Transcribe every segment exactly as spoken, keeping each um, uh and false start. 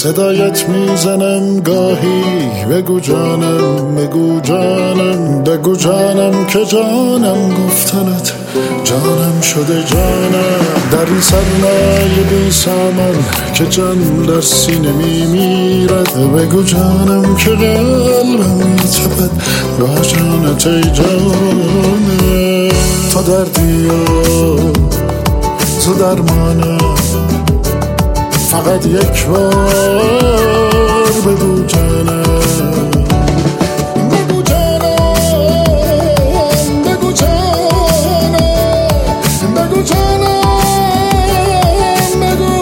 صدایت میزنم گاهی بگو جانم بگو جانم بگو جانم که جانم گفتنت جانم شده جانم در این سرمایه بی سامان که جان در سینه میمیرد بگو جانم که قلبم میتپد با جانت ای جانم تو دردی و تو درمانم فقط یک بار بگو جانم بگو جانم بگو جانم بگو جانم بگو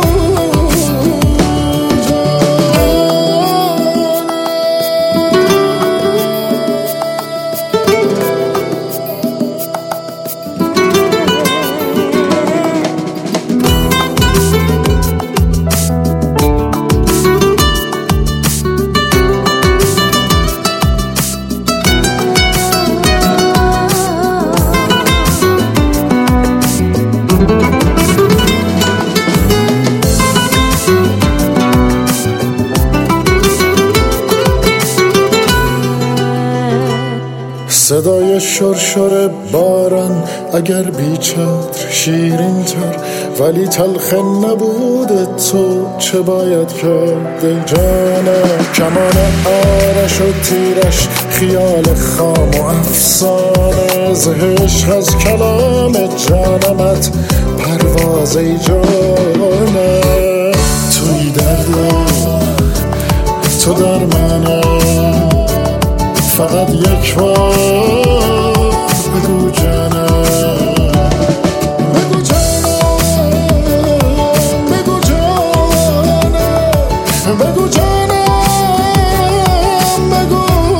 صدای شرشر باران اگر بیچتر شیرین تر ولی تلخ نبود تو چه باید کرد ای جانم کمان آرش و تیرش خیال خام و افسانه زهش از کلام جانمت پرواز ای جانم توی درد تو درمانم فقط یک بار بگو جانم بگو جانم بگو جانم بگو جانم بگو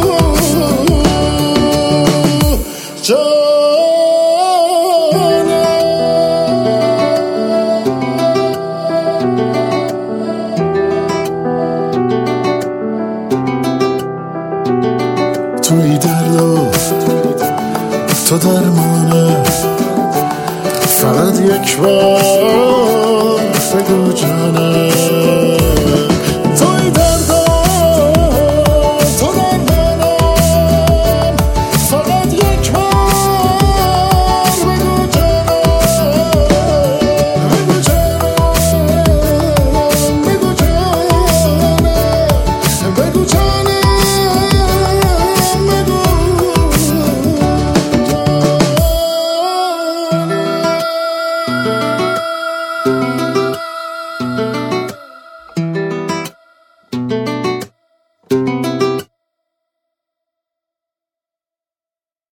توی درد و تو درمانه فقط یک بار بگو جانم